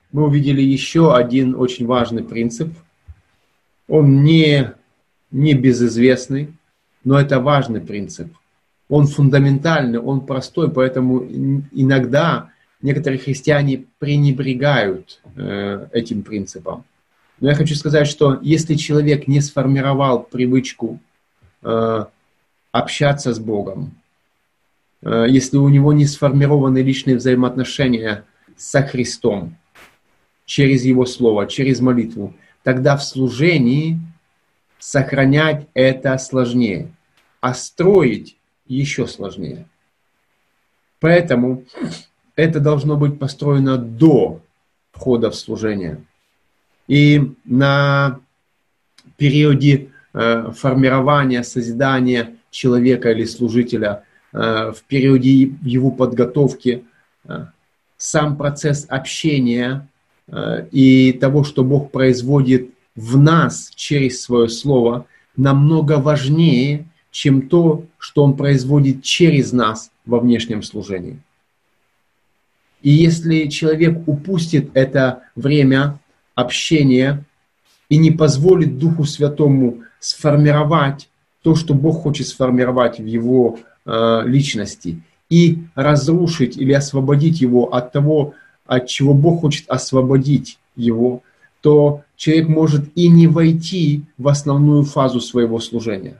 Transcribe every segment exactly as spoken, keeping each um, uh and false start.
мы увидели еще один очень важный принцип. Он не, не безызвестный, но это важный принцип. Он фундаментальный, он простой, поэтому иногда некоторые христиане пренебрегают э, этим принципом. Но я хочу сказать, что если человек не сформировал привычку э, общаться с Богом, э, если у него не сформированы личные взаимоотношения со Христом, через Его Слово, через молитву, тогда в служении сохранять это сложнее, а строить еще сложнее. Поэтому это должно быть построено до входа в служение. И на периоде э, формирования, созидания человека или служителя, э, в периоде его подготовки, э, сам процесс общения э, и того, что Бог производит в нас через свое Слово, намного важнее, чем то, что Он производит через нас во внешнем служении. И если человек упустит это время общения и не позволит Духу Святому сформировать то, что Бог хочет сформировать в его э, личности, и разрушить или освободить его от того, от чего Бог хочет освободить его, то человек может и не войти в основную фазу своего служения.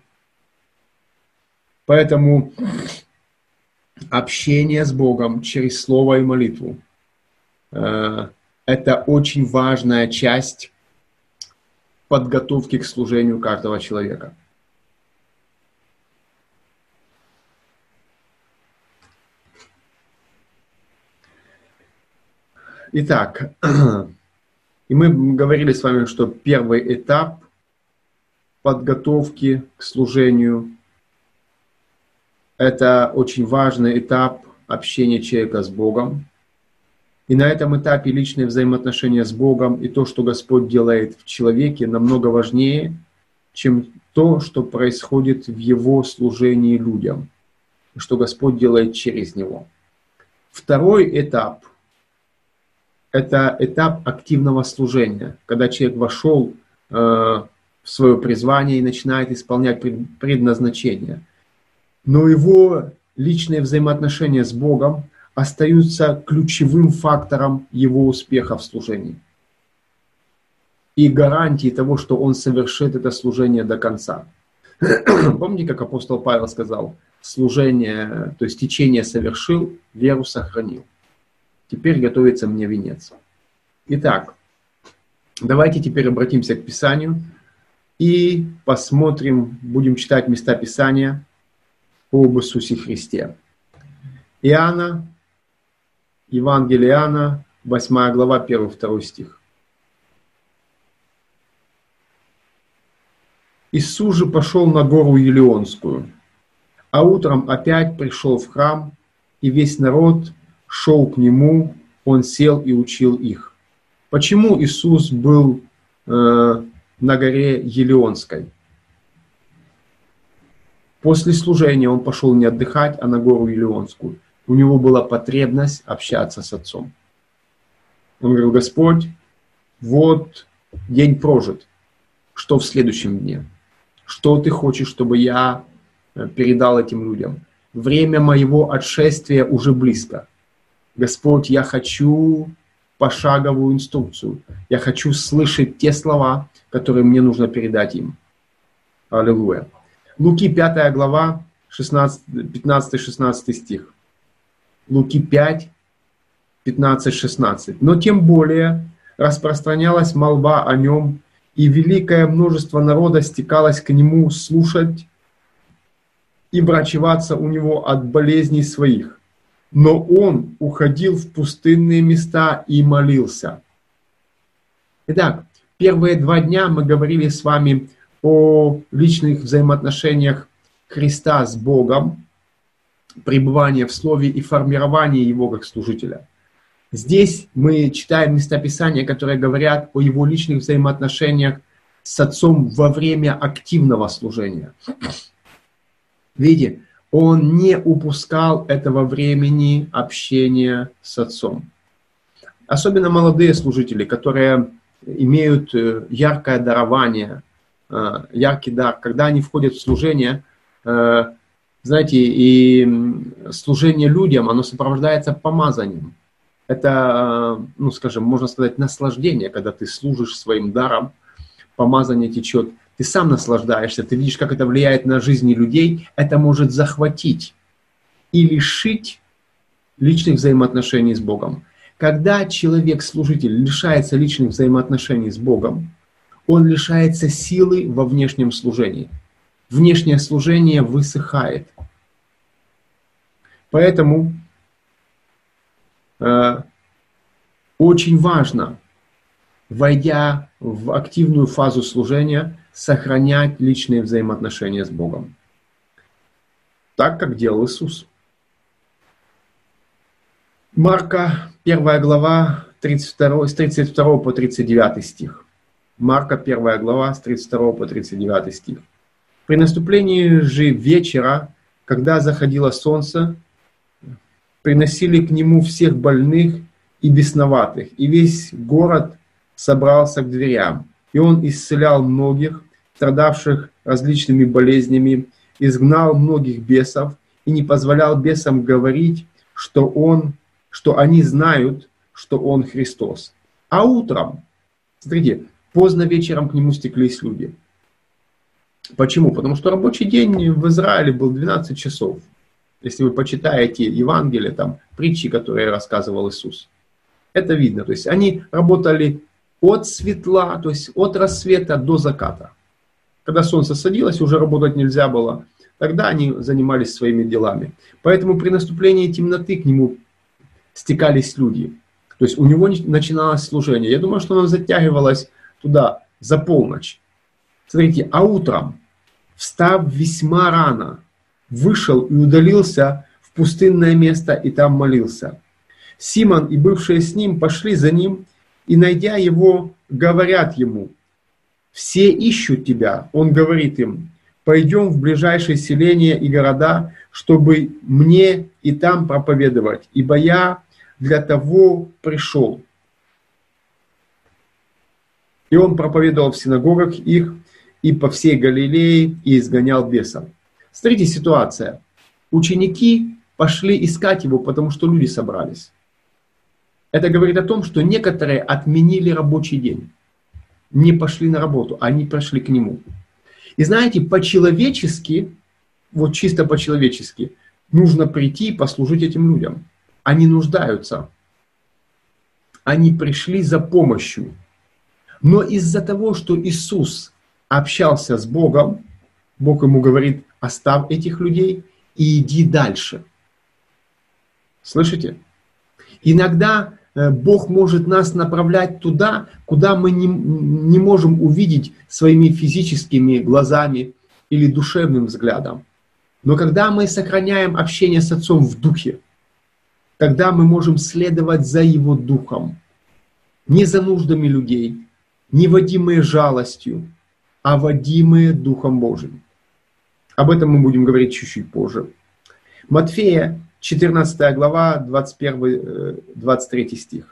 Поэтому общение с Богом через Слово и молитву э, – это очень важная часть подготовки к служению каждого человека. Итак, и мы говорили с вами, что первый этап подготовки к служению – это очень важный этап общения человека с Богом. И на этом этапе личные взаимоотношения с Богом и то, что Господь делает в человеке, намного важнее, чем то, что происходит в его служении людям, и что Господь делает через него. Второй этап – это этап активного служения, когда человек вошел э, в свое призвание и начинает исполнять предназначение. Но его личные взаимоотношения с Богом остаются ключевым фактором его успеха в служении и гарантией того, что он совершит это служение до конца. Помните, как апостол Павел сказал: служение, то есть течение совершил, веру сохранил. Теперь готовится мне венец. Итак, давайте теперь обратимся к Писанию и посмотрим, будем читать места Писания об Иисусе Христе. Иоанна, Евангелие Иоанна, восьмая глава, первый-второй стих. Иисус же пошел на гору Елеонскую, а утром опять пришел в храм, и весь народ шел к нему, он сел и учил их. Почему Иисус был э, на горе Елеонской? После служения он пошел не отдыхать, а на гору Елеонскую. У него была потребность общаться с Отцом. Он говорил: Господь, вот день прожит. Что в следующем дне? Что ты хочешь, чтобы я передал этим людям? Время моего отшествия уже близко. Господь, я хочу пошаговую инструкцию. Я хочу слышать те слова, которые мне нужно передать им. Аллилуйя. Луки пятая глава, пятнадцатый-шестнадцатый стих. Луки пять, пятнадцать-шестнадцать. Но тем более распространялась молва о нем, и великое множество народа стекалось к нему слушать и врачеваться у него от болезней своих. Но он уходил в пустынные места и молился. Итак, первые два дня мы говорили с вами о личных взаимоотношениях Христа с Богом, пребывание в Слове и формирование Его как служителя. Здесь мы читаем места Писания, которые говорят о Его личных взаимоотношениях с Отцом во время активного служения. Видите, Он не упускал этого времени общения с Отцом. особенно молодые служители, которые имеют яркое дарование, яркий дар, когда они входят в служение, знаете, и служение людям, оно сопровождается помазанием. Это, ну, скажем, можно сказать, наслаждение, когда ты служишь своим даром, помазание течет, ты сам наслаждаешься, ты видишь, как это влияет на жизни людей, это может захватить и лишить личных взаимоотношений с Богом. Когда человек-служитель лишается личных взаимоотношений с Богом, он лишается силы во внешнем служении. Внешнее служение высыхает. Поэтому э, очень важно, войдя в активную фазу служения, сохранять личные взаимоотношения с Богом. Так, как делал Иисус. Марка, первая глава, тридцать второй, с тридцать второго по тридцать девятый стих. Марка, первая глава, с тридцать второго по тридцать девятый стих. При наступлении же вечера, когда заходило солнце, приносили к нему всех больных и бесноватых, и весь город собрался к дверям. И он исцелял многих, страдавших различными болезнями, изгнал многих бесов и не позволял бесам говорить, что, он, что они знают, что он Христос. А утром, смотрите, поздно вечером к нему стеклись люди. Почему? Потому что рабочий день в Израиле был двенадцать часов. Если вы почитаете Евангелие, там, притчи, которые рассказывал Иисус. Это видно. То есть они работали от светла, то есть от рассвета до заката. Когда солнце садилось, уже работать нельзя было. Тогда они занимались своими делами. Поэтому при наступлении темноты к нему стекались люди. То есть у него начиналось служение. Я думаю, что оно затягивалось туда за полночь. Смотрите, а утром, встав весьма рано, вышел и удалился в пустынное место и там молился. Симон и бывшие с ним пошли за ним, и, найдя его, говорят ему: «Все ищут тебя». Он говорит им: «Пойдем в ближайшие селения и города, чтобы мне и там проповедовать, ибо я для того пришел». И он проповедовал в синагогах их и по всей Галилее, и изгонял бесов. Смотрите, ситуация. Ученики пошли искать его, потому что люди собрались. Это говорит о том, что некоторые отменили рабочий день. Не пошли на работу, они пошли к нему. И знаете, по-человечески, вот чисто по-человечески, нужно прийти и послужить этим людям. Они нуждаются. Они пришли за помощью. Но из-за того, что Иисус общался с Богом, Бог ему говорит: оставь этих людей и иди дальше. Слышите? Иногда Бог может нас направлять туда, куда мы не, не можем увидеть своими физическими глазами или душевным взглядом. Но когда мы сохраняем общение с Отцом в Духе, тогда мы можем следовать за Его Духом. Не за нуждами людей, не водимые жалостью, а водимые Духом Божьим. Об этом мы будем говорить чуть-чуть позже. Матфея, четырнадцатая глава, двадцать первый двадцать третий стих.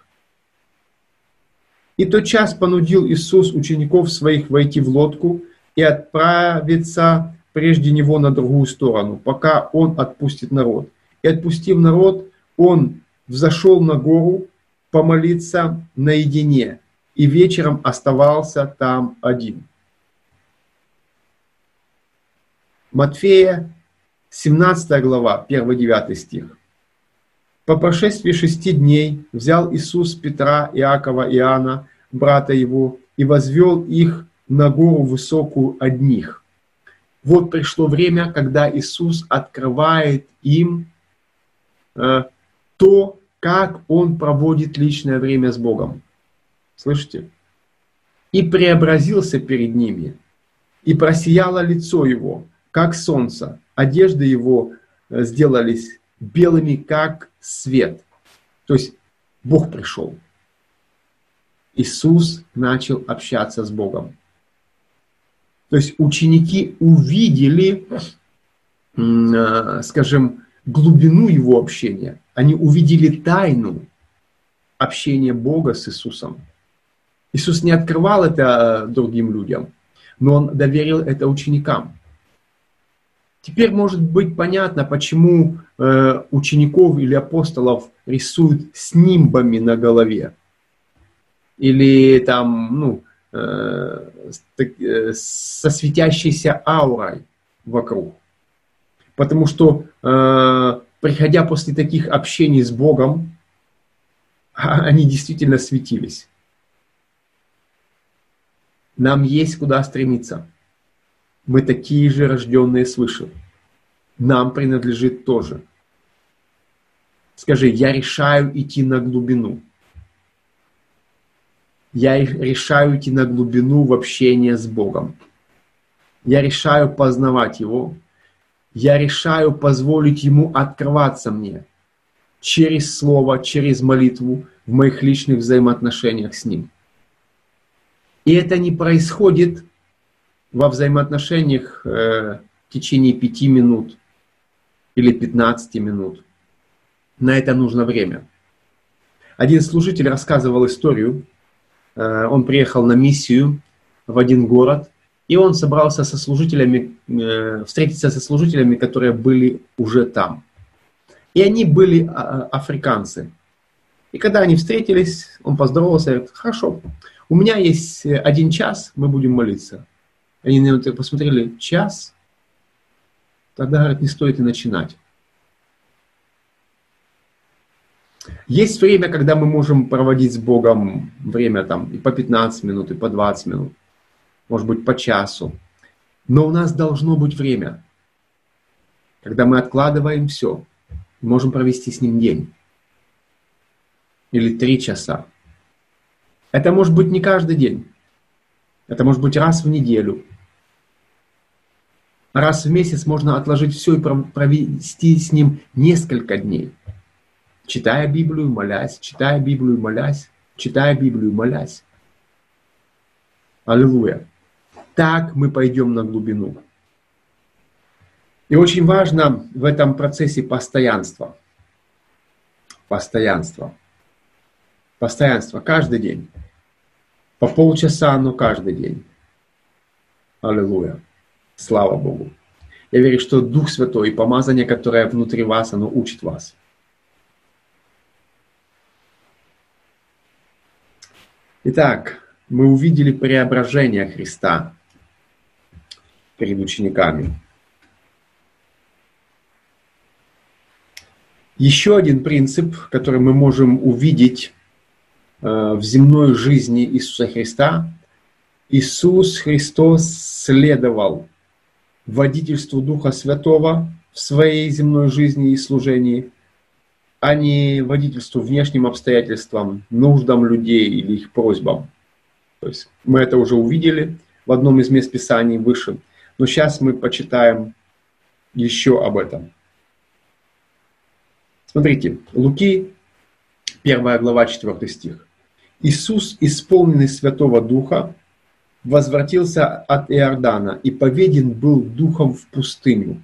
«И тотчас понудил Иисус учеников своих войти в лодку и отправиться прежде него на другую сторону, пока он отпустит народ. И отпустив народ, он взошел на гору помолиться наедине, и вечером оставался там один». Матфея, семнадцатая глава, один-девятый стих. «По прошествии шести дней взял Иисус Петра, Иакова и Иоанна, брата его, и возвел их на гору высокую одних». Вот пришло время, когда Иисус открывает им э, то, как Он проводит личное время с Богом. Слышите? «И преобразился перед ними, и просияло лицо Его, как солнце, одежды Его сделались белыми, как свет». То есть Бог пришел. Иисус начал общаться с Богом. То есть ученики увидели, скажем, глубину Его общения. Они увидели тайну. общение Бога с Иисусом. Иисус не открывал это другим людям, но Он доверил это ученикам. Теперь может быть понятно, почему э, учеников или апостолов рисуют с нимбами на голове. Или там, ну, э, э, со светящейся аурой вокруг. Потому что, э, приходя после таких общений с Богом, они действительно светились. Нам есть куда стремиться. Мы такие же рожденные свыше. Нам принадлежит тоже. Скажи, я решаю идти на глубину. Я решаю идти на глубину в общение с Богом. Я решаю познавать Его. Я решаю позволить Ему открываться мне через Слово, через молитву в моих личных взаимоотношениях с Ним. И это не происходит во взаимоотношениях э, в течение пяти минут или пятнадцати минут. На это нужно время. Один служитель рассказывал историю. Э, он приехал на миссию в один город, и он собрался со служителями, э, встретиться со служителями, которые были уже там. И они были а, африканцы. И когда они встретились, он поздоровался и говорит: хорошо, у меня есть один час, мы будем молиться. Они на него посмотрели: час? Тогда, говорит, не стоит и начинать. Есть время, когда мы можем проводить с Богом время там и по пятнадцать минут, и по двадцать минут, может быть, по часу. Но у нас должно быть время, когда мы откладываем все, и можем провести с Ним день или три часа. Это может быть не каждый день. Это может быть раз в неделю. Раз в месяц можно отложить все и провести с Ним несколько дней. Читая Библию, молясь, читая Библию, молясь, читая Библию, молясь. Аллилуйя. Так мы пойдем на глубину. И очень важно в этом процессе постоянство. Постоянство. Постоянство каждый день. По полчаса, но каждый день. Аллилуйя. Слава Богу. Я верю, что Дух Святой и помазание, которое внутри вас, оно учит вас. Итак, мы увидели преображение Христа перед учениками. Еще один принцип, который мы можем увидеть э, в земной жизни Иисуса Христа. Иисус Христос следовал водительству Духа Святого в своей земной жизни и служении, а не водительству внешним обстоятельствам, нуждам людей или их просьбам. То есть мы это уже увидели в одном из мест Писаний выше, но сейчас мы почитаем еще об этом. Смотрите, Луки, первая глава, четвёртый стих. Иисус, исполненный Святого Духа, возвратился от Иордана и поведен был Духом в пустыню.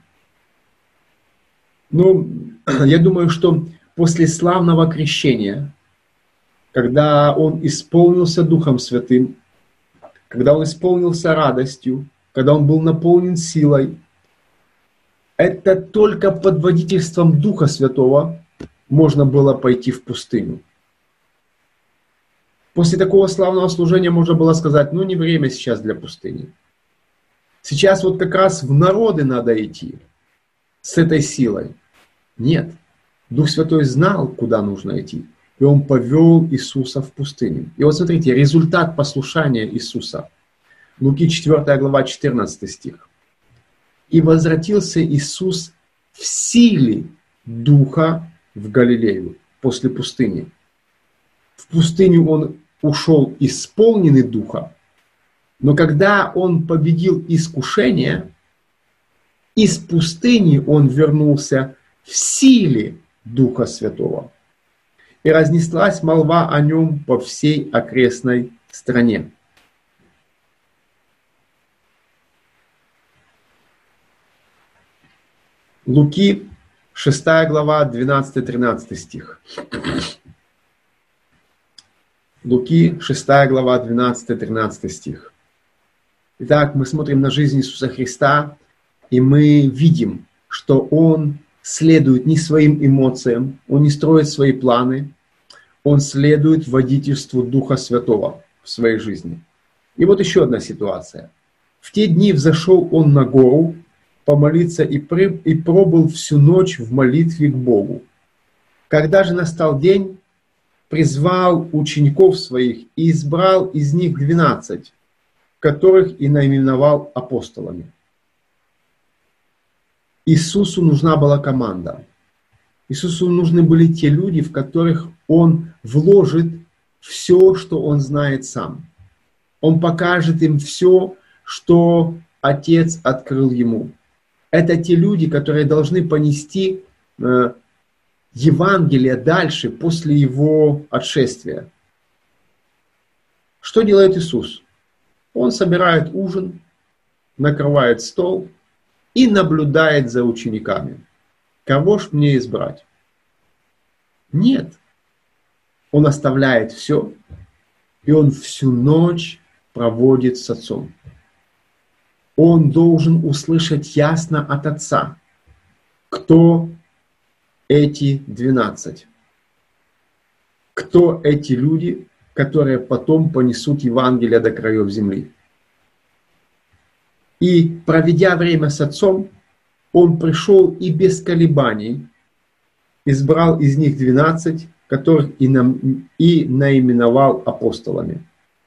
Ну, я думаю, что после славного крещения, когда он исполнился Духом Святым, когда он исполнился радостью, когда он был наполнен силой, это только под водительством Духа Святого можно было пойти в пустыню. После такого славного служения можно было сказать: ну не время сейчас для пустыни. Сейчас вот как раз в народы надо идти с этой силой. Нет. Дух Святой знал, куда нужно идти. И Он повел Иисуса в пустыню. И вот смотрите, результат послушания Иисуса. Луки четвёртая глава, четырнадцатый стих. «И возвратился Иисус в силе Духа в Галилею после пустыни». В пустыню Он ушел исполненный Духа, но когда Он победил искушение, из пустыни Он вернулся в силе Духа Святого. И разнеслась молва о Нем по всей окрестной стране. Луки, шестая глава, двенадцатый-тринадцатый стих. Луки, шестая глава, двенадцатый-тринадцатый стих. Итак, мы смотрим на жизнь Иисуса Христа, и мы видим, что Он следует не своим эмоциям, Он не строит свои планы, Он следует водительству Духа Святого в своей жизни. И вот еще одна ситуация. В те дни взошел Он на гору помолиться и, при, и пробыл всю ночь в молитве к Богу. Когда же настал день, призвал учеников своих и избрал из них двенадцать, которых и наименовал апостолами. Иисусу нужна была команда. Иисусу нужны были те люди, в которых Он вложит все, что Он знает сам. Он покажет им все, что Отец открыл Ему. Это те люди, которые должны понести э, Евангелие дальше, после Его отшествия. Что делает Иисус? Он собирает ужин, накрывает стол и наблюдает за учениками. Кого ж мне избрать? Нет. Он оставляет все, и Он всю ночь проводит с Отцом. Он должен услышать ясно от Отца, кто эти двенадцать. Кто эти люди, которые потом понесут Евангелие до краев земли. И проведя время с Отцом, Он пришел и без колебаний избрал из них двенадцать, которых и, нам, и наименовал апостолами.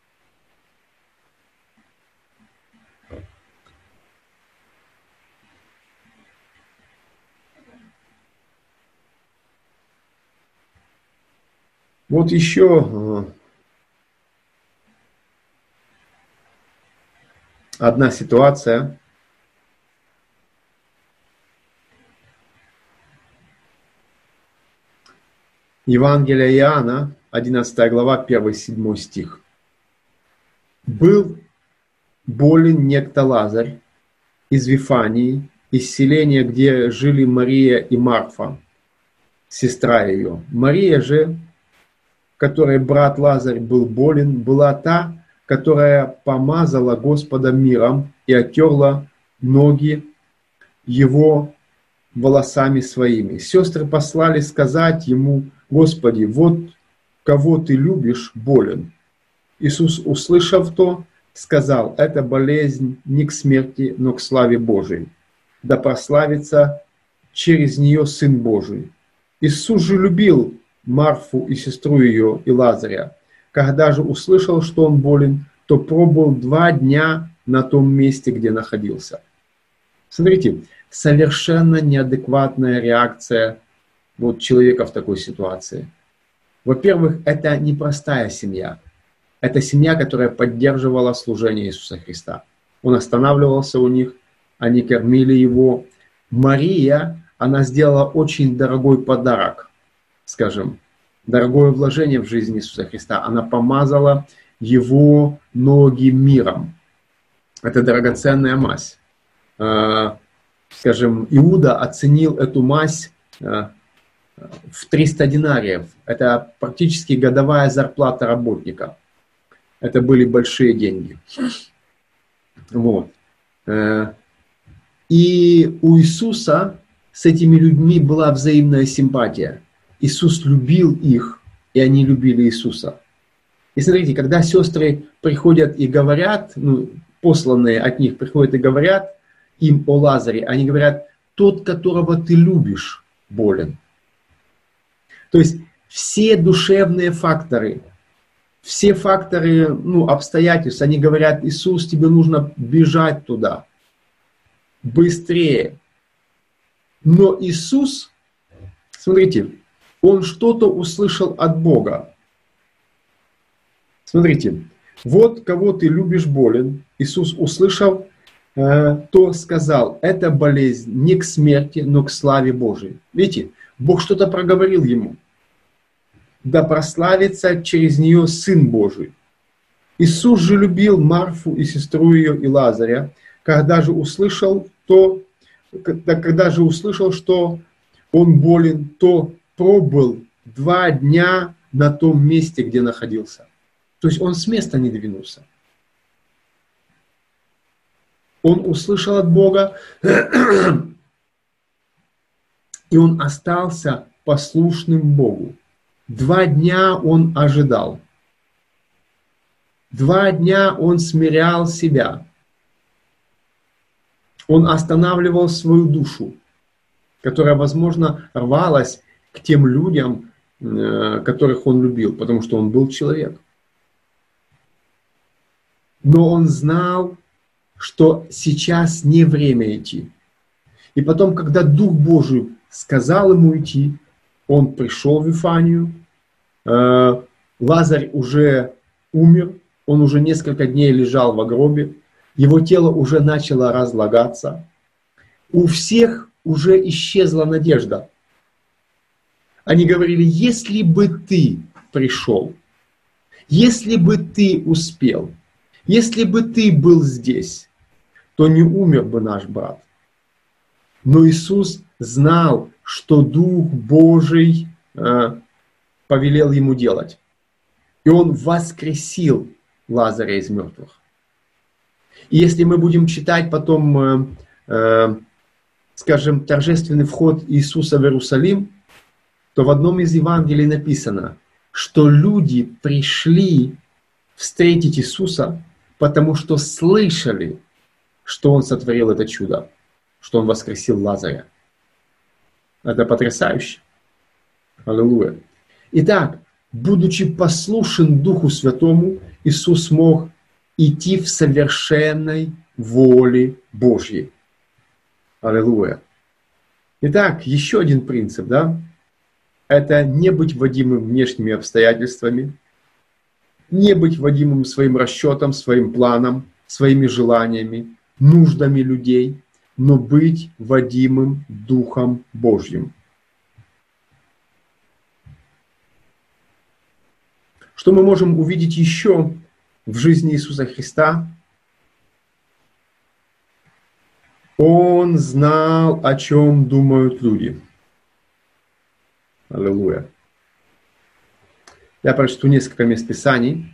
Вот еще одна ситуация. Евангелие Иоанна, одиннадцатая глава, первый-седьмой стих. «Был болен некто Лазарь из Вифании, из селения, где жили Мария и Марфа, сестра ее. Мария же, которой брат Лазарь был болен, была та, которая помазала Господа миром и оттерла ноги его волосами своими. Сестры послали сказать ему: Господи, вот кого ты любишь, болен. Иисус, услышав то, сказал: эта болезнь не к смерти, но к славе Божией. Да прославится через нее Сын Божий. Иисус же любил Марфу и сестру ее и Лазаря. Когда же услышал, что он болен, то пробыл два дня на том месте, где находился. Смотрите, совершенно неадекватная реакция вот человека в такой ситуации. Во-первых, это непростая семья. Это семья, которая поддерживала служение Иисуса Христа. Он останавливался у них, они кормили его. Мария, она сделала очень дорогой подарок, скажем, дорогое вложение в жизнь Иисуса Христа. Она помазала его ноги миром. Это драгоценная мазь. Скажем, Иуда оценил эту мазь в триста динариев. Это практически годовая зарплата работника. Это были большие деньги. Вот. И у Иисуса с этими людьми была взаимная симпатия. Иисус любил их, и они любили Иисуса. И смотрите, когда сестры приходят и говорят, ну, посланные от них приходят и говорят им о Лазаре, они говорят: тот, которого ты любишь, болен. То есть все душевные факторы, все факторы, ну, обстоятельств, они говорят: Иисус, тебе нужно бежать туда, быстрее. Но Иисус, смотрите, Он что-то услышал от Бога. Смотрите, вот кого ты любишь, болен. Иисус, услышав, э, то сказал: эта болезнь не к смерти, но к славе Божией. Видите, Бог что-то проговорил ему. Да прославится через нее Сын Божий. Иисус же любил Марфу и сестру ее и Лазаря. Когда же услышал, то, когда же услышал, что он болен, то пробыл два дня на том месте, где находился. То есть он с места не двинулся. Он услышал от Бога, и он остался послушным Богу. Два дня он ожидал. Два дня он смирял себя. Он останавливал свою душу, которая, возможно, рвалась к тем людям, которых он любил, потому что он был человек. Но он знал, что сейчас не время идти. И потом, когда Дух Божий сказал ему идти, он пришел в Вифанию. Лазарь уже умер, он уже несколько дней лежал в гробе, его тело уже начало разлагаться. У всех уже исчезла надежда. Они говорили: если бы ты пришел, если бы ты успел, если бы ты был здесь, то не умер бы наш брат. Но Иисус знал, что Дух Божий э, повелел ему делать. И Он воскресил Лазаря из мертвых. И если мы будем читать потом, э, э, скажем, торжественный вход Иисуса в Иерусалим, то в одном из Евангелий написано, что люди пришли встретить Иисуса, потому что слышали, что Он сотворил это чудо, что Он воскресил Лазаря. Это потрясающе. Аллилуйя. Итак, будучи послушен Духу Святому, Иисус мог идти в совершенной воле Божьей. Аллилуйя. Итак, еще один принцип, да? Это не быть водимым внешними обстоятельствами, не быть водимым своим расчетом, своим планом, своими желаниями, нуждами людей, но быть водимым Духом Божьим. Что мы можем увидеть еще в жизни Иисуса Христа? Он знал, о чем думают люди. Аллилуйя. Я прочту несколько мест Писаний.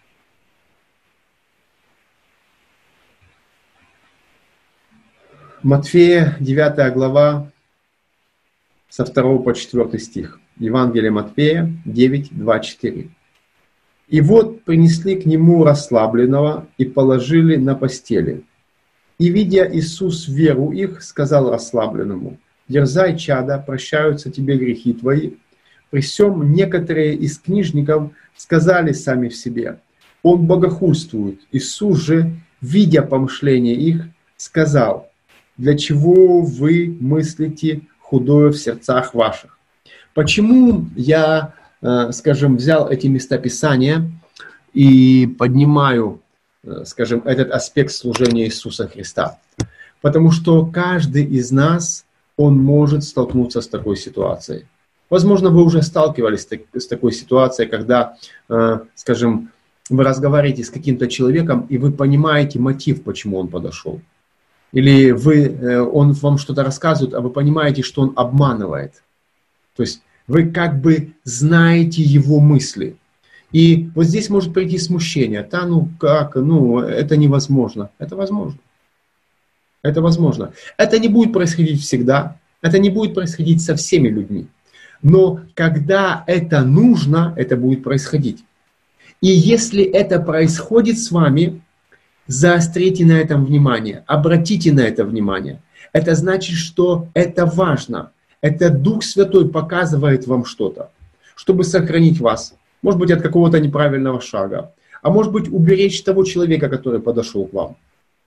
Матфея, девятая глава, со второго по четвёртый стих. Евангелие Матфея, девять, два, четыре. «И вот принесли к нему расслабленного и положили на постели. И, видя Иисус веру их, сказал расслабленному: дерзай, чада, прощаются тебе грехи твои. При сем некоторые из книжников сказали сами в себе: он богохульствует. Иисус же, видя помышления их, сказал: для чего вы мыслите худое в сердцах ваших?» Почему я, скажем, взял эти места Писания и поднимаю, скажем, этот аспект служения Иисуса Христа? Потому что каждый из нас, он может столкнуться с такой ситуацией. Возможно, вы уже сталкивались с такой ситуацией, когда, скажем, вы разговариваете с каким-то человеком, и вы понимаете мотив, почему он подошел. Или вы, он вам что-то рассказывает, а вы понимаете, что он обманывает. То есть вы как бы знаете его мысли. И вот здесь может прийти смущение. Да, ну как, ну это невозможно. Это возможно. Это возможно. Это не будет происходить всегда. Это не будет происходить со всеми людьми. Но когда это нужно, это будет происходить. И если это происходит с вами, заострите на этом внимание, обратите на это внимание. Это значит, что это важно. Это Дух Святой показывает вам что-то, чтобы сохранить вас. Может быть, от какого-то неправильного шага. А может быть, уберечь того человека, который подошел к вам.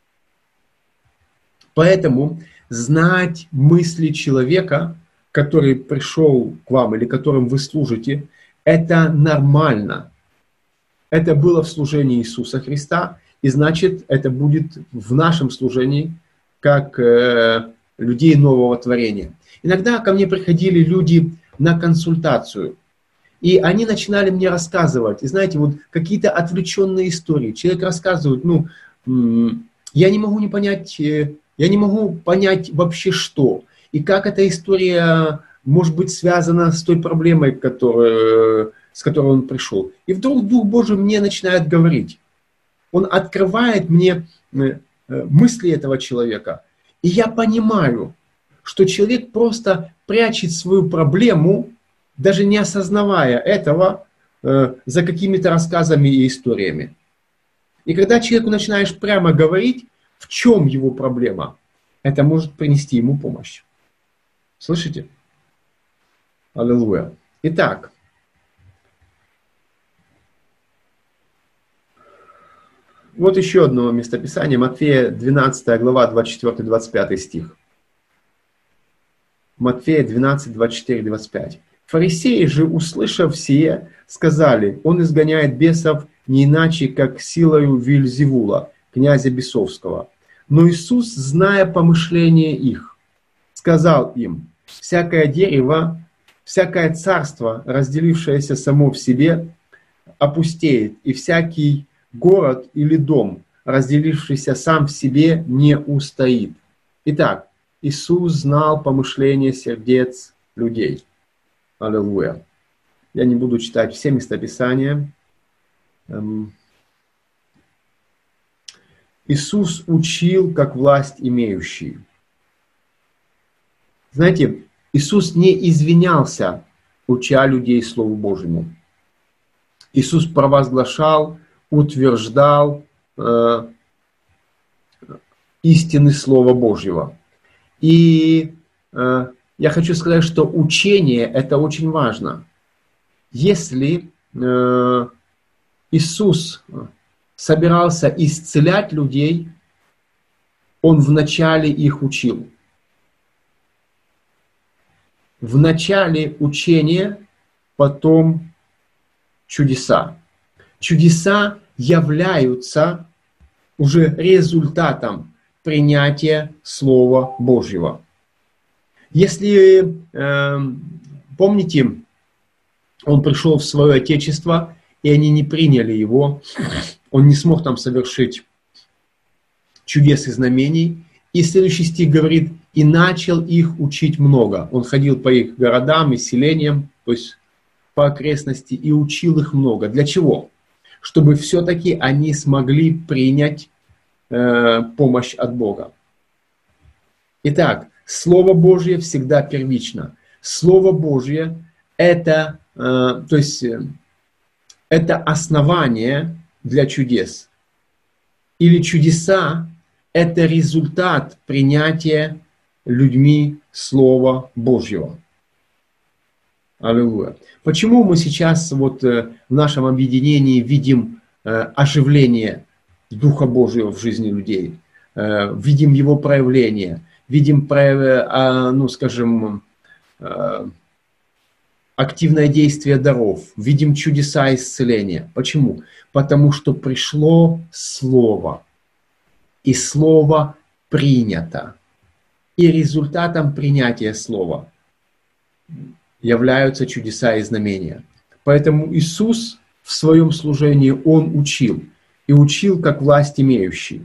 Поэтому знать мысли человека, который пришел к вам или которым вы служите, это нормально. Это было в служении Иисуса Христа, и значит, это будет в нашем служении, как э, людей нового творения. Иногда ко мне приходили люди на консультацию, и они начинали мне рассказывать, и знаете, вот какие-то отвлеченные истории. Человек рассказывает, ну, я не могу не понять, я не могу понять вообще что, и как эта история может быть связана с той проблемой, которую, с которой он пришел. И вдруг Дух Божий мне начинает говорить. Он открывает мне мысли этого человека. И я понимаю, что человек просто прячет свою проблему, даже не осознавая этого, за какими-то рассказами и историями. И когда человеку начинаешь прямо говорить, в чем его проблема, это может принести ему помощь. Слышите? Аллилуйя. Итак, вот еще одно местописание, Матфея двенадцатая глава, двадцать четыре двадцать пять стих. Матфея двенадцать, двадцать четыре двадцать пять. Фарисеи же, услышав сие, сказали: он изгоняет бесов не иначе, как силою Вельзевула, князя бесовского. Но Иисус, зная помышления их, сказал им: всякое дерево, всякое царство, разделившееся само в себе, опустеет, и всякий город или дом, разделившийся сам в себе, не устоит. Итак, Иисус знал помышления сердец людей. Аллилуйя. Я не буду читать все местописания. Иисус учил, как власть имеющий. Знаете, Иисус не извинялся, уча людей Слову Божьему. Иисус провозглашал, утверждал э, истины Слова Божьего. И э, я хочу сказать, что учение – это очень важно. Если э, Иисус собирался исцелять людей, Он вначале их учил. Вначале учение, потом чудеса. Чудеса являются уже результатом принятия Слова Божьего. Если, э, помните, он пришел в свое отечество, и они не приняли его, он не смог там совершить чудес и знамений. И следующий стих говорит: и начал их учить много. Он ходил по их городам и селениям, то есть по окрестности, и учил их много. Для чего? Чтобы все-таки они смогли принять э, помощь от Бога. Итак, Слово Божье всегда первично. Слово Божье это, э, то есть, э, это основание для чудес. Или чудеса это результат принятия людьми Слова Божьего. Аллилуйя. Почему мы сейчас вот в нашем объединении видим оживление Духа Божьего в жизни людей, видим его проявление, видим, ну, скажем, активное действие даров, видим чудеса исцеления. Почему? Потому что пришло Слово, и Слово принято. И результатом принятия Слова являются чудеса и знамения. Поэтому Иисус в своем служении, Он учил. И учил, как власть имеющий.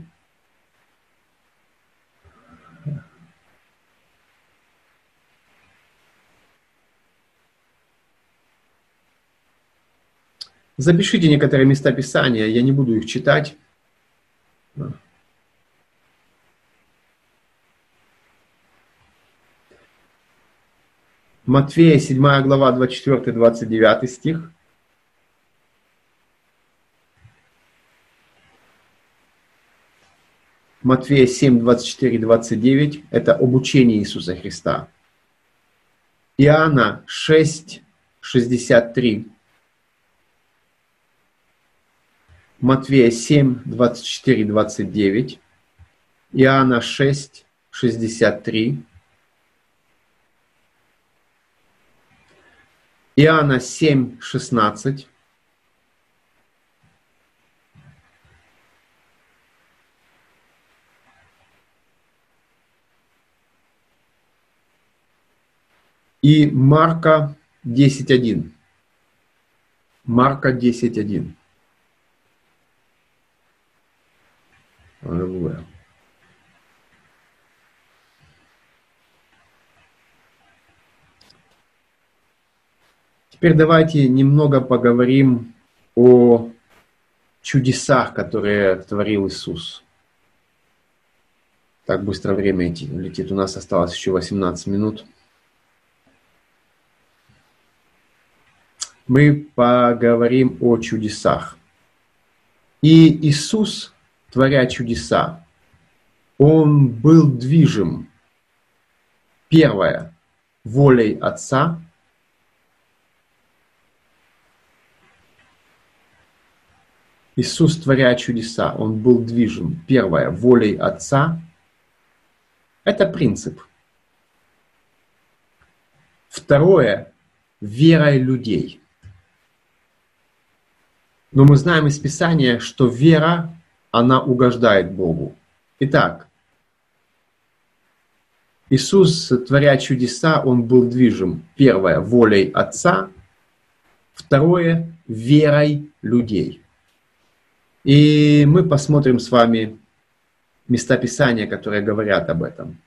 Запишите некоторые места Писания, я не буду их читать. Матфея, седьмая глава, двадцать четыре двадцать девять стих. Матфея семь, двадцать четыре двадцать девять. Это об учении Иисуса Христа. Иоанна шесть, шестьдесят три. Матфея семь, двадцать четыре двадцать девять. Иоанна шесть, шестьдесят три. Иоанна семь, шестнадцать. И Марка десять, один. Марка десять, один. Аллилуйя. Теперь давайте немного поговорим о чудесах, которые творил Иисус. Так быстро время летит, у нас осталось еще восемнадцать минут. Мы поговорим о чудесах. И Иисус, творя чудеса, Он был движим, первое, волей Отца. Иисус, творя чудеса, Он был движим, первое, волей Отца. Это принцип. Второе, верой людей. Но мы знаем из Писания, что вера, она угождает Богу. Итак, Иисус, творя чудеса, Он был движим, первое, волей Отца, второе, верой людей. И мы посмотрим с вами места Писания, которые говорят об этом.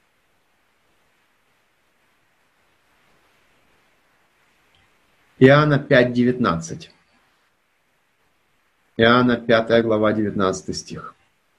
Иоанна пять девятнадцать. Иоанна пятая глава, девятнадцатый стих.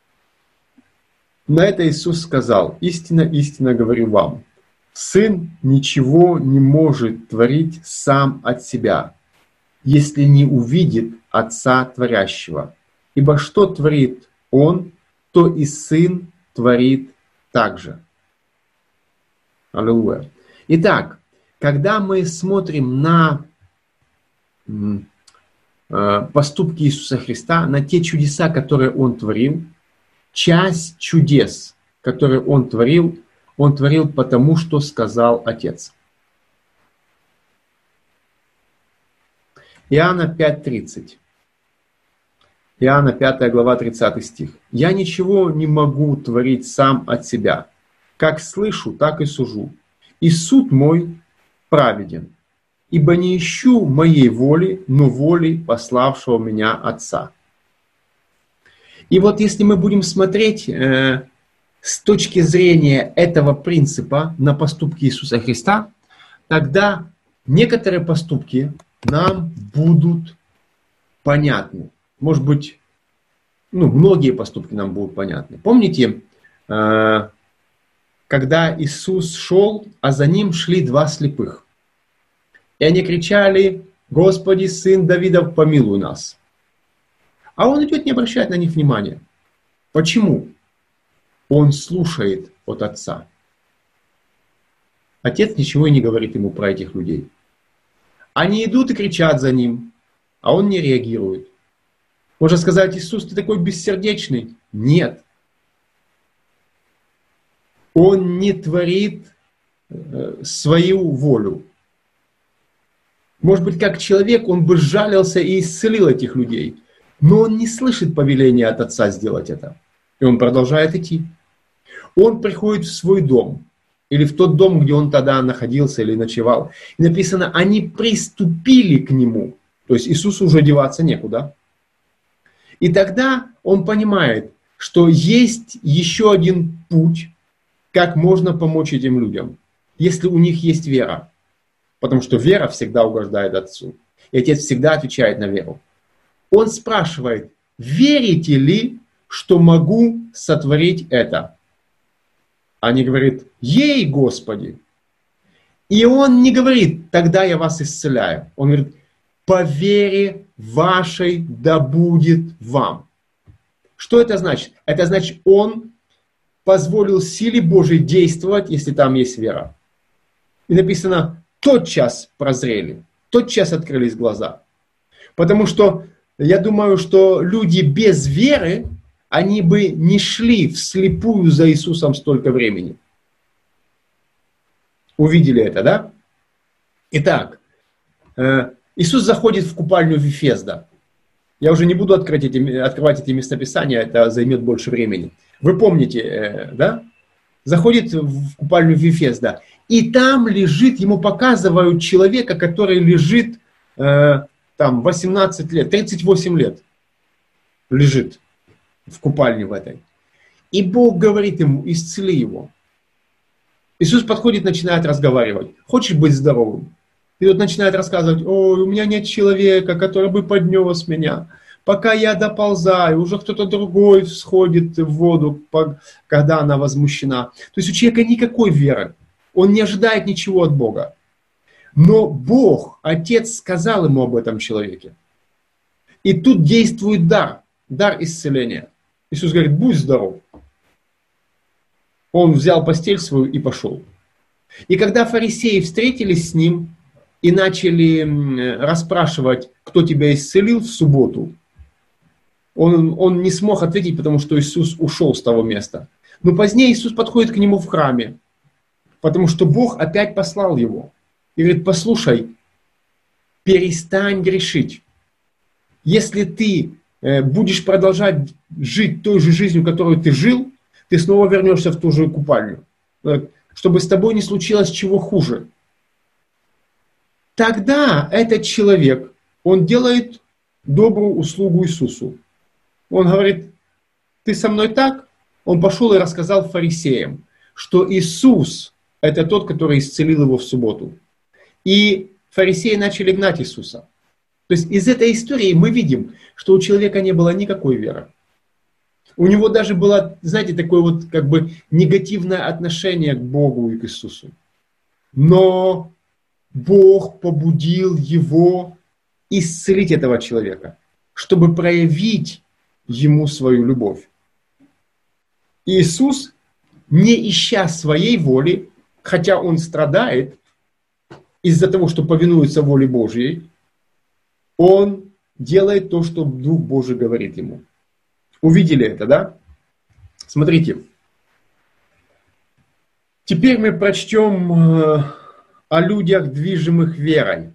На это Иисус сказал: «Истинно, истинно говорю вам, Сын ничего не может творить сам от себя, если не увидит Отца Творящего. Ибо что творит Он, то и Сын творит также». Аллилуйя. Итак, когда мы смотрим на поступки Иисуса Христа, на те чудеса, которые Он творил, часть чудес, которые Он творил, Он творил потому, что сказал Отец. Иоанна пять тридцать. Иоанна пятая глава, тридцатый стих. «Я ничего не могу творить сам от себя. Как слышу, так и сужу. И суд мой праведен, ибо не ищу моей воли, но воли пославшего меня Отца». И вот если мы будем смотреть э, с точки зрения этого принципа на поступки Иисуса Христа, тогда некоторые поступки нам будут понятны. Может быть, ну, многие поступки нам будут понятны. Помните, э, когда Иисус шел, а за Ним шли два слепых. И они кричали: «Господи, Сын Давидов, помилуй нас». А Он идет, не обращает на них внимания. Почему? Он слушает от Отца. Отец ничего и не говорит ему про этих людей. Они идут и кричат за Ним, а Он не реагирует. Можно сказать: Иисус, ты такой бессердечный. Нет. Он не творит э, свою волю. Может быть, как человек, он бы сжалился и исцелил этих людей. Но он не слышит повеления от Отца сделать это. И он продолжает идти. Он приходит в свой дом. Или в тот дом, где он тогда находился или ночевал. И написано: они приступили к Нему. То есть Иисусу уже деваться некуда. И тогда он понимает, что есть еще один путь, как можно помочь этим людям, если у них есть вера. Потому что вера всегда угождает Отцу. И Отец всегда отвечает на веру. Он спрашивает: верите ли, что могу сотворить это? Они говорят: ей, Господи. И он не говорит: тогда я вас исцеляю. Он говорит: по вере вашей да будет вам. Что это значит? Это значит, он позволил силе Божьей действовать, если там есть вера. И написано: тотчас прозрели, тотчас открылись глаза. Потому что я думаю, что люди без веры, они бы не шли вслепую за Иисусом столько времени. Увидели это, да? Итак, Иисус заходит в купальню Вифезда. Я уже не буду открывать эти, открывать эти местописания, это займет больше времени. Вы помните, да? Заходит в купальню Вифезда. И там лежит, ему показывают человека, который лежит э, там восемнадцать лет, тридцать восемь лет. Лежит в купальне в этой. И Бог говорит ему: исцели его. Иисус подходит, начинает разговаривать. Хочешь быть здоровым? И тот начинает рассказывать: ой, у меня нет человека, который бы поднес меня. Пока я доползаю, уже кто-то другой сходит в воду, когда она возмущена. То есть у человека никакой веры. Он не ожидает ничего от Бога. Но Бог, Отец, сказал ему об этом человеке. И тут действует дар, дар исцеления. Иисус говорит: будь здоров. Он взял постель свою и пошел. И когда фарисеи встретились с ним и начали расспрашивать, кто тебя исцелил в субботу, он, он не смог ответить, потому что Иисус ушел с того места. Но позднее Иисус подходит к нему в храме, потому что Бог опять послал его. И говорит: послушай, перестань грешить. Если ты будешь продолжать жить той же жизнью, которой ты жил, ты снова вернешься в ту же купальню. Чтобы с тобой не случилось чего хуже. Тогда этот человек, он делает добрую услугу Иисусу. Он говорит: ты со мной так? Он пошел и рассказал фарисеям, что Иисус – это тот, который исцелил его в субботу. И фарисеи начали гнать Иисуса. То есть из этой истории мы видим, что у человека не было никакой веры. У него даже было, знаете, такое вот как бы негативное отношение к Богу и к Иисусу. Но Бог побудил его исцелить этого человека, чтобы проявить ему свою любовь. И Иисус, не ища своей воли, хотя он страдает из-за того, что повинуется воле Божьей, он делает то, что Дух Божий говорит ему. Увидели это, да? Смотрите. Теперь мы прочтем о людях, движимых верой.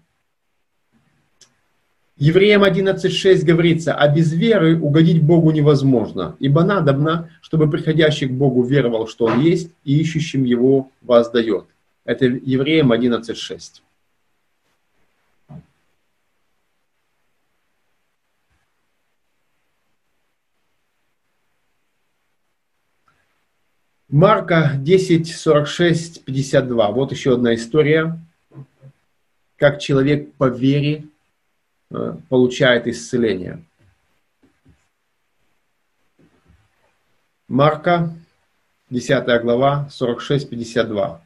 Евреям одиннадцать шесть говорится: а без веры угодить Богу невозможно, ибо надобно, чтобы приходящий к Богу веровал, что Он есть, и ищущим Его воздает. Это Евреям одиннадцать шесть. Марка десять сорок шесть пятьдесят два. Вот еще одна история, как человек по вере получает исцеление. Марка, десятая глава, сорок шесть пятьдесят два.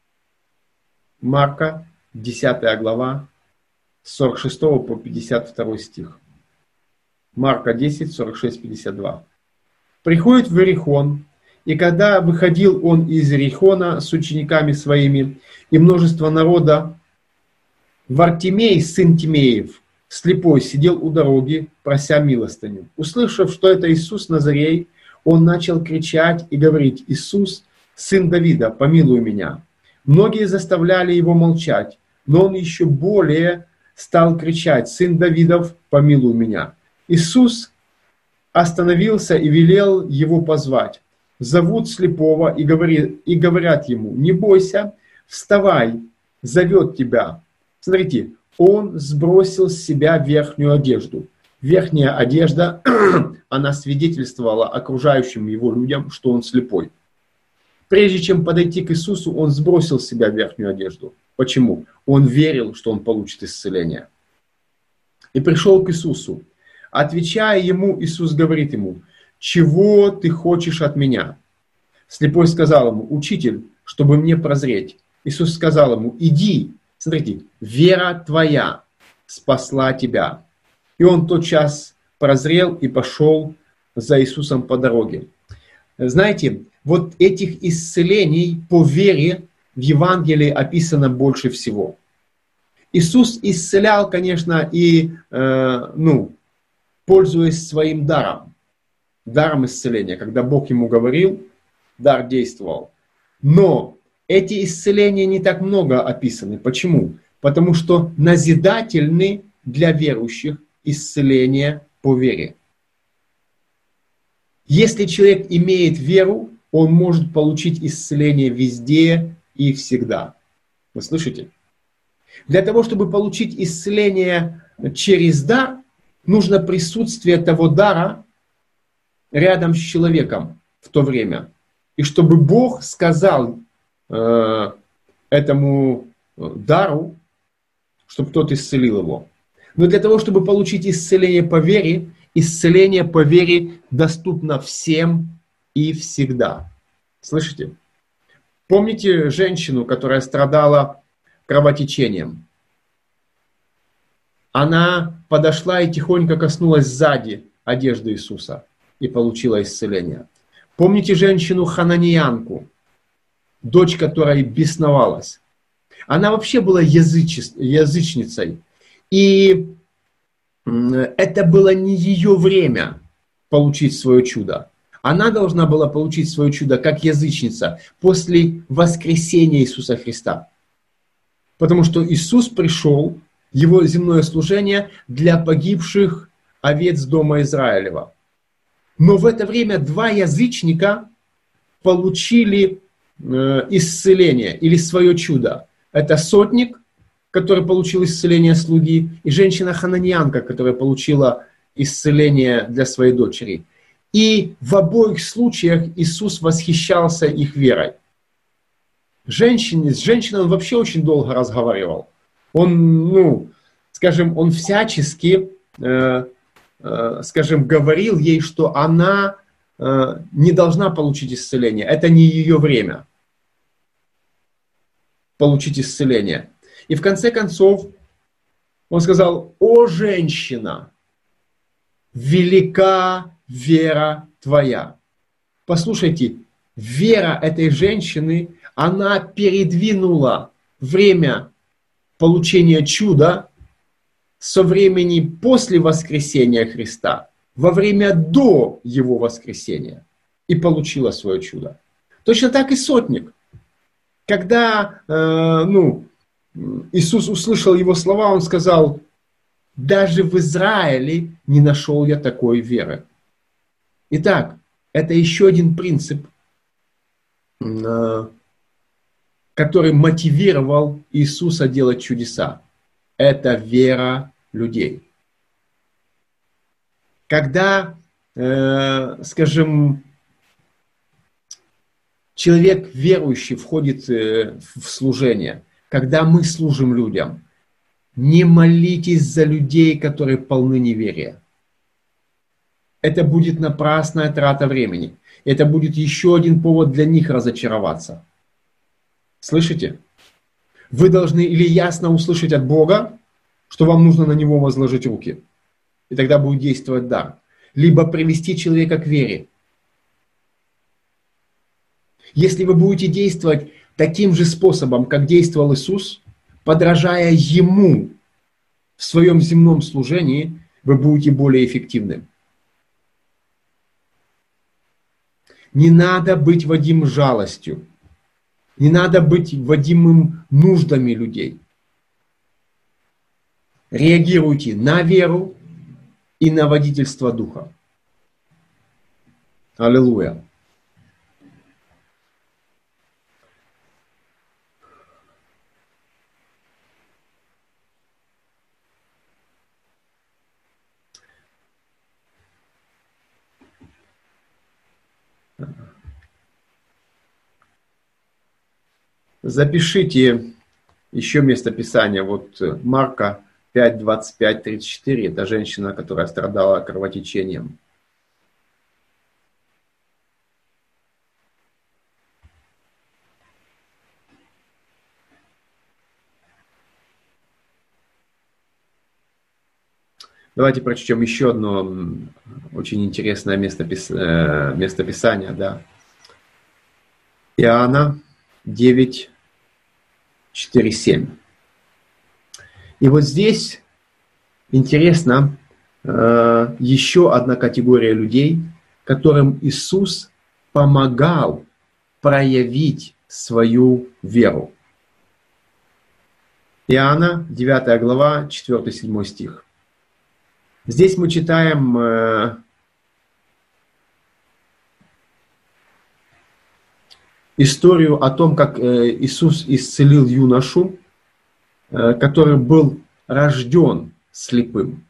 Марка, десятая глава, с сорок шестого по пятьдесят второй стих. Марка десять, сорок шесть пятьдесят два. Приходит в Иерихон, и когда выходил он из Иерихона с учениками своими и множество народа, Вартимей, сын Тимеев, слепой, сидел у дороги, прося милостыню. Услышав, что это Иисус Назарей, он начал кричать и говорить: Иисус, сын Давида, помилуй меня. Многие заставляли его молчать, но он еще более стал кричать: сын Давидов, помилуй меня. Иисус остановился и велел его позвать. Зовут слепого и, говори, и говорят ему: не бойся, вставай, зовет тебя. Смотрите, он сбросил с себя верхнюю одежду. Верхняя одежда, она свидетельствовала окружающим его людям, что он слепой. Прежде чем подойти к Иисусу, он сбросил с себя верхнюю одежду. Почему? Он верил, что он получит исцеление. И пришел к Иисусу. Отвечая ему, Иисус говорит ему: чего ты хочешь от меня? Слепой сказал ему: учитель, чтобы мне прозреть. Иисус сказал ему: иди. Смотрите, вера твоя спасла тебя. И он тотчас прозрел и пошел за Иисусом по дороге. Знаете, вот этих исцелений по вере в Евангелии описано больше всего. Иисус исцелял, конечно, и, э, ну, пользуясь своим даром, даром исцеления. Когда Бог ему говорил, дар действовал. Но эти исцеления не так много описаны. Почему? Потому что назидательны для верующих исцеления по вере. Если человек имеет веру, он может получить исцеление везде и всегда. Вы слышите? Для того, чтобы получить исцеление через дар, нужно присутствие того дара рядом с человеком в то время. И чтобы Бог сказал э, этому дару: чтобы тот исцелил его. Но для того, чтобы получить исцеление по вере, исцеление по вере доступно всем и всегда. Слышите? Помните женщину, которая страдала кровотечением? Она подошла и тихонько коснулась сзади одежды Иисуса и получила исцеление. Помните женщину-хананиянку, дочь которой бесновалась? Она вообще была язычес- язычницей. И это было не ее время получить свое чудо. Она должна была получить свое чудо как язычница после воскресения Иисуса Христа. Потому что Иисус пришел, его земное служение для погибших овец дома Израилева. Но в это время два язычника получили э, исцеление или свое чудо. Это сотник, который получил исцеление слуги, и женщина-хананиянка, которая получила исцеление для своей дочери. И в обоих случаях Иисус восхищался их верой. Женщине, с женщиной он вообще очень долго разговаривал. Он, ну, скажем, он всячески, э, э, скажем, говорил ей, что она э, не должна получить исцеление. Это не ее время получить исцеление. И в конце концов он сказал: «О, женщина, велика вера твоя». Послушайте, вера этой женщины, она передвинула время получения чуда со времени после воскресения Христа во время до его воскресения и получила свое чудо. Точно так и сотник. Когда э, ну, Иисус услышал его слова, он сказал: «Даже в Израиле не нашел я такой веры». Итак, это еще один принцип, который мотивировал Иисуса делать чудеса. Это вера людей. Когда, э, скажем, человек верующий входит э, в служение, когда мы служим людям, не молитесь за людей, которые полны неверия. Это будет напрасная трата времени. Это будет еще один повод для них разочароваться. Слышите? Вы должны или ясно услышать от Бога, что вам нужно на Него возложить руки, и тогда будет действовать дар. Либо привести человека к вере. Если вы будете действовать таким же способом, как действовал Иисус, подражая Ему в своем земном служении, вы будете более эффективным. Не надо быть водим жалостью. Не надо быть водимым нуждами людей. Реагируйте на веру и на водительство Духа. Аллилуйя. Запишите еще местописание. Вот Марка пять, двадцать пять, тридцать четыре. Это женщина, которая страдала кровотечением. Давайте прочтем еще одно очень интересное местопис... местописание. Да. Иоанна девять, четыре, семь. И вот здесь интересно э, еще одна категория людей, которым Иисус помогал проявить свою веру. Иоанна девятая глава, четыре-седьмой стих. Здесь мы читаем э, историю о том, как э, Иисус исцелил юношу, э, который был рожден слепым.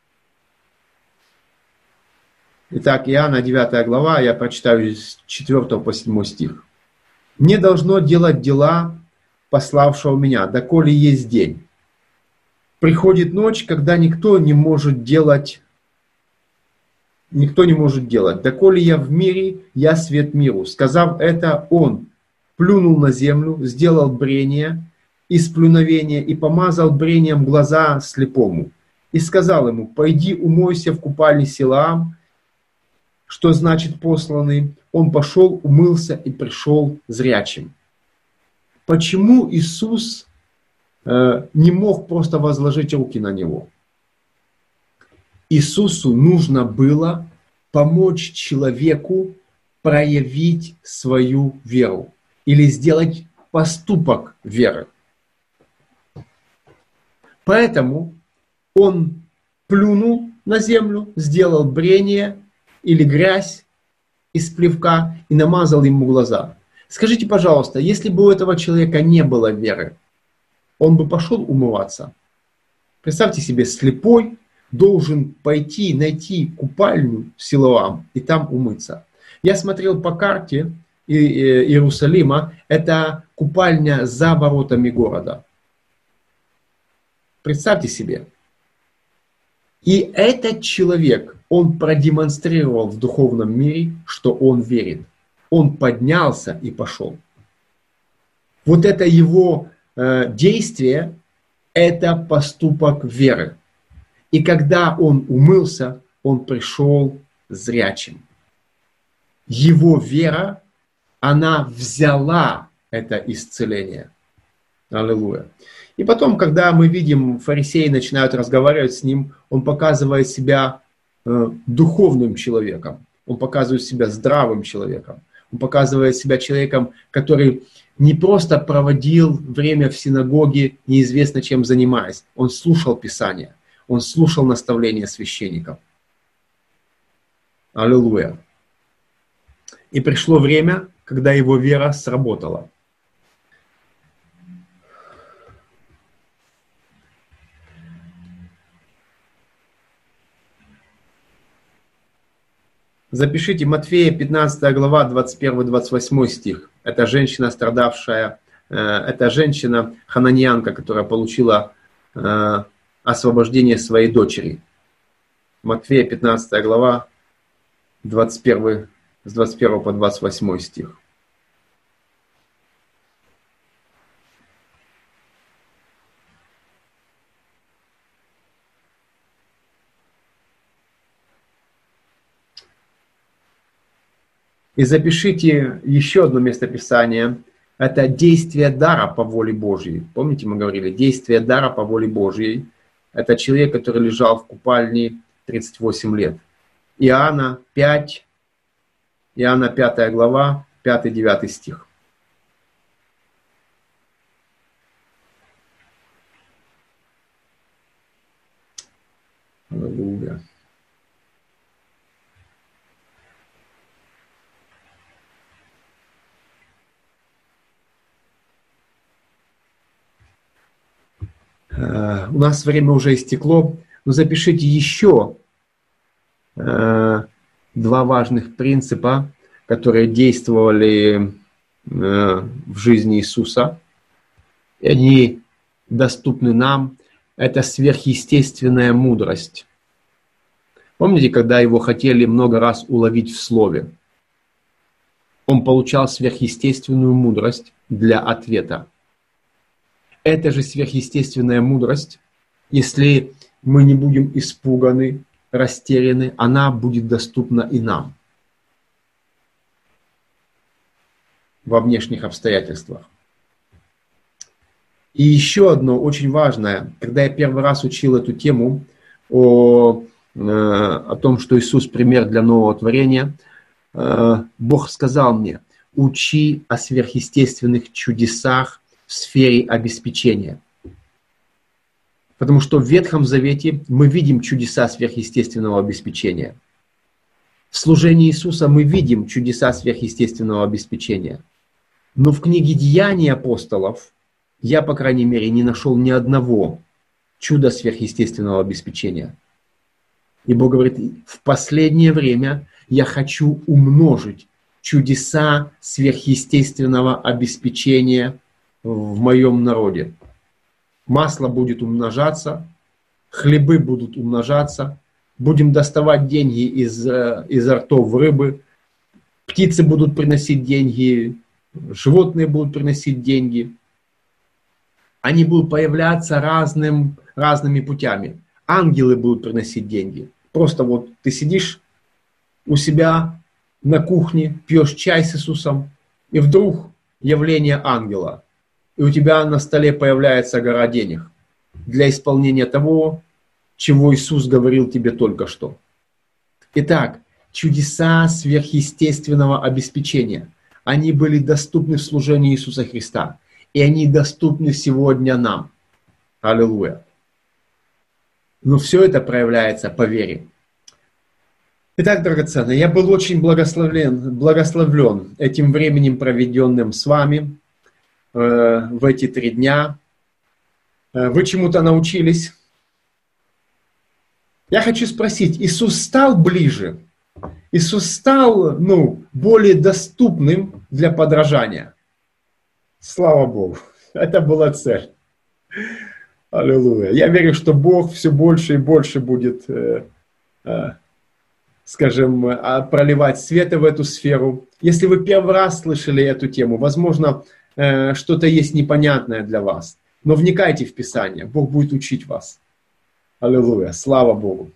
Итак, Иоанна девятая глава, я прочитаю с четвёртого по седьмой стих. «Не должно делать дела пославшего меня, доколе есть день. Приходит ночь, когда никто не может делать, никто не может делать. «Доколе я в мире, я свет миру». Сказав это, он плюнул на землю, сделал брение из плюновения и помазал брением глаза слепому. И сказал ему: «Пойди умойся в купальне Силаам», что значит посланный. Он пошел, умылся и пришел зрячим. Почему Иисус э, не мог просто возложить руки на него? Иисусу нужно было помочь человеку проявить свою веру или сделать поступок веры. Поэтому он плюнул на землю, сделал брение или грязь из плевка и намазал ему глаза. Скажите, пожалуйста, если бы у этого человека не было веры, он бы пошел умываться? Представьте себе, слепой должен пойти найти купальню в Силоам и там умыться. Я смотрел по карте Иерусалима, это купальня за воротами города. Представьте себе. И этот человек, он продемонстрировал в духовном мире, что он верит. Он поднялся и пошел. Вот это его э, действие, это поступок веры. И когда он умылся, он пришел зрячим. Его вера, она взяла это исцеление. Аллилуйя. И потом, когда мы видим, фарисеи начинают разговаривать с ним, он показывает себя э, духовным человеком. Он показывает себя здравым человеком. Он показывает себя человеком, который не просто проводил время в синагоге, неизвестно чем занимаясь. Он слушал Писание. Он слушал наставления священников. Аллилуйя. И пришло время, когда его вера сработала. Запишите Матфея пятнадцатая глава, двадцать первый двадцать восьмой стих. Это женщина, страдавшая, э, это женщина, хананьянка, которая получила э, освобождение своей дочери. Матфея пятнадцатая глава, двадцать первый, с двадцать первого по двадцать восьмой стих. И запишите еще одно местописание. Это действие дара по воле Божьей. Помните, мы говорили, действие дара по воле Божьей. Это человек, который лежал в купальне тридцать восемь лет. Иоанна пять, Иоанна пятая глава, пятый-девятый стих. Аллилуйя. У нас время уже истекло, но запишите еще э, два важных принципа, которые действовали э, в жизни Иисуса. И они доступны нам. Это сверхъестественная мудрость. Помните, когда его хотели много раз уловить в слове? Он получал сверхъестественную мудрость для ответа. Это же сверхъестественная мудрость, если мы не будем испуганы, растеряны, она будет доступна и нам во внешних обстоятельствах. И еще одно очень важное, когда я первый раз учил эту тему о, э, о том, что Иисус пример для нового творения, э, Бог сказал мне: учи о сверхъестественных чудесах в сфере обеспечения. Потому что в Ветхом Завете мы видим чудеса сверхъестественного обеспечения. В служении Иисуса мы видим чудеса сверхъестественного обеспечения. Но в книге «Деяний апостолов» я, по крайней мере, не нашел ни одного чуда сверхъестественного обеспечения. И Бог говорит: в последнее время я хочу умножить чудеса сверхъестественного обеспечения в моем народе. масло будет умножаться, хлебы будут умножаться, будем доставать деньги из, из ртов рыбы, птицы будут приносить деньги, животные будут приносить деньги. Они будут появляться разным, разными путями. Ангелы будут приносить деньги. Просто вот ты сидишь у себя на кухне, пьешь чай с Иисусом, и вдруг явление ангела. И у тебя на столе появляется гора денег для исполнения того, чего Иисус говорил тебе только что. Итак, чудеса сверхъестественного обеспечения, они были доступны в служении Иисуса Христа. И они доступны сегодня нам. Аллилуйя. Но все это проявляется по вере. Итак, драгоценные, я был очень благословлен, благословлен этим временем, проведенным с вами э, в эти три дня. Э, вы чему-то научились? Я хочу спросить, Иисус стал ближе? Иисус стал, ну, более доступным для подражания? Слава Богу, это была цель. Аллилуйя. Я верю, что Бог все больше и больше будет, э, э, скажем, проливать свет в эту сферу. Если вы первый раз слышали эту тему, возможно, э, что-то есть непонятное для вас. Но вникайте в Писание, Бог будет учить вас. Аллилуйя, слава Богу.